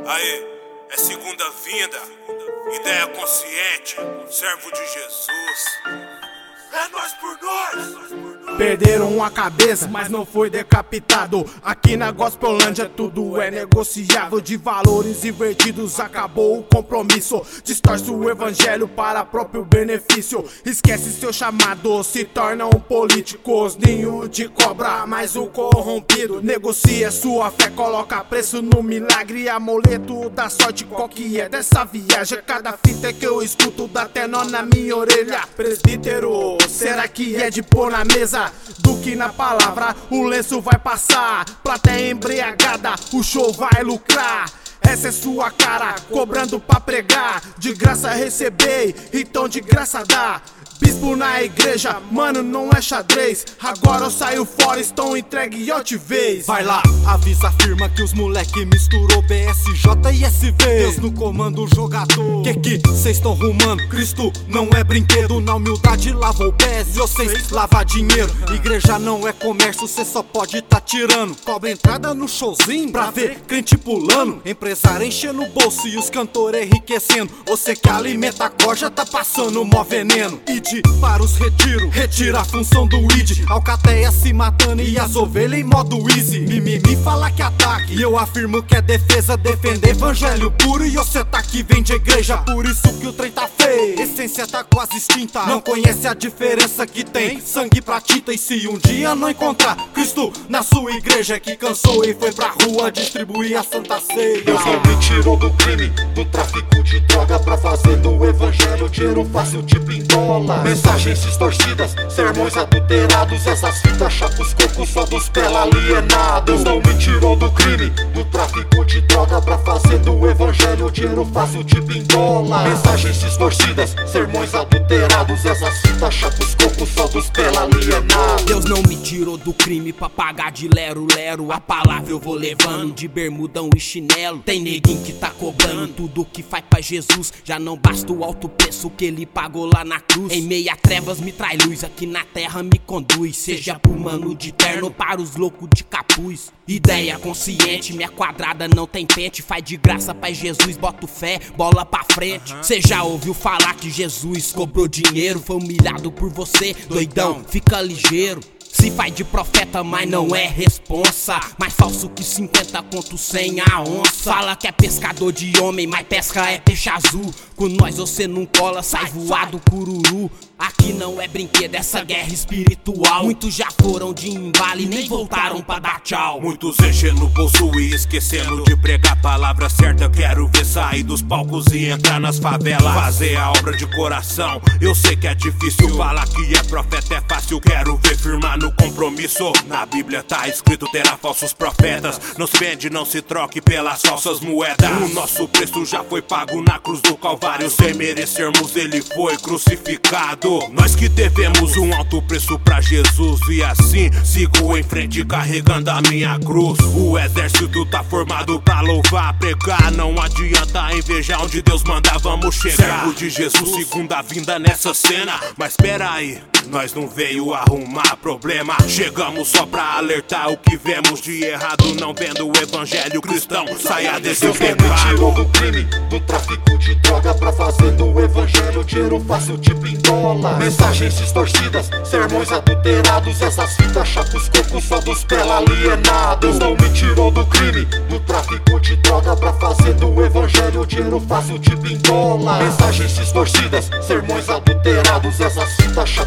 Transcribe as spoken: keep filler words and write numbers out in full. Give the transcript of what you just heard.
Aí, é segunda vinda, ideia consciente, servo de Jesus. É nós por nós! Perderam a cabeça, mas não foi decapitado. Aqui na Gospelândia tudo é negociável. De valores invertidos acabou o compromisso. Distorce o evangelho para próprio benefício. Esquece seu chamado, se torna um político. Ninho de cobra, mas o corrompido negocia sua fé, coloca preço no milagre. Amuleto da sorte, qual que é dessa viagem? Cada fita que eu escuto dá até nó na minha orelha. Presbítero, será que é de pôr na mesa? Do que na palavra, o lenço vai passar. Plateia embriagada, o show vai lucrar. Essa é sua cara, cobrando pra pregar. De graça receber, então de graça dá. Bispo na igreja, mano, não é xadrez. Agora eu saio fora, estou entregue e eu te vejo. Vai lá, avisa a firma que os moleque misturou B S J e S V. Deus no comando, o jogador. Que que cês tão rumando? Cristo não é brinquedo. Na humildade lavou pés e vocês lava dinheiro. Igreja não é comércio, cê só pode tá tirando. Cobra entrada no showzinho pra ver crente pulando. Empresário enchendo o bolso e os cantores enriquecendo. Você que alimenta a corja tá passando mó veneno. E para os retiro, retira a função do I D. Alcateia se matando e as ovelhas em modo easy. Mimimi fala que ataque e eu afirmo que é defesa. Defender evangelho puro e você tá que vem de igreja. Por isso que o trem tá feio, essência tá quase extinta. Não conhece a diferença que tem sangue pra tinta. E se um dia não encontrar Cristo na sua igreja, que cansou e foi pra rua distribuir a santa ceia. Deus não me tirou do crime, do tráfico de droga, pra fazer do evangelho dinheiro fácil tipo em dólar. Mensagens distorcidas, sermões adulterados, essas fitas chapos cocos só dos pela alienados. Não me tirou do crime, do tráfico de droga, pra fazer do evangelho dinheiro fácil tipo em dólar. Mensagens distorcidas, sermões adulterados, essas fitas chapos cocos só dos pela alienados. Deus não me tirou do crime pra pagar de lero-lero. A palavra eu vou levando de bermudão e chinelo. Tem neguinho que tá cobrando tudo que faz pra Jesus. Já não basta o alto preço que ele pagou lá na cruz. Em meia trevas me traz luz, aqui na terra me conduz. Seja pro mano de terno, para os loucos de capuz. Ideia consciente, minha quadrada não tem pente. Faz de graça pra Jesus, boto fé, bola pra frente. Cê já ouviu falar que Jesus cobrou dinheiro? Foi humilhado por você, doidão, fica ligeiro. Se faz de profeta, mas não é responsa. Mais falso que cinquenta conto sem a onça. Fala que é pescador de homem, mas pesca é peixe azul. Com nós você não cola, sai voado cururu. Aqui não é brinquedo, essa guerra espiritual. Muitos já foram de embalo e nem voltaram pra dar tchau. Muitos enchendo o bolso e esquecendo de pregar a palavra certa. Quero ver sair dos palcos e entrar nas favelas, fazer a obra de coração. Eu sei que é difícil, falar que é profeta é fácil. Quero ver firmar no compromisso. Na Bíblia tá escrito, terá falsos profetas. Não se vende, não se troque pelas falsas moedas. O nosso preço já foi pago na cruz do Calvário. Sem merecermos ele foi crucificado. Nós que devemos um alto preço pra Jesus. E assim sigo em frente carregando a minha cruz. O exército tá formado pra louvar, pregar. Não adianta invejar onde Deus manda, vamos chegar. Servo de Jesus, segunda vinda nessa cena. Mas pera aí, nós não veio arrumar problema. Chegamos só pra alertar o que vemos de errado. Não vendo o evangelho cristão, saia desse pecado. Deus não me tirou do crime, do tráfico de droga, pra fazer do evangelho dinheiro fácil tipo em dólar. Mensagens distorcidas, sermões adulterados, essas fitas chapos cocos só dos pela alienados. Não me tirou do crime, do tráfico de droga, pra fazer do evangelho dinheiro fácil tipo em dólar. Mensagens distorcidas, sermões adulterados, essas fitas chapos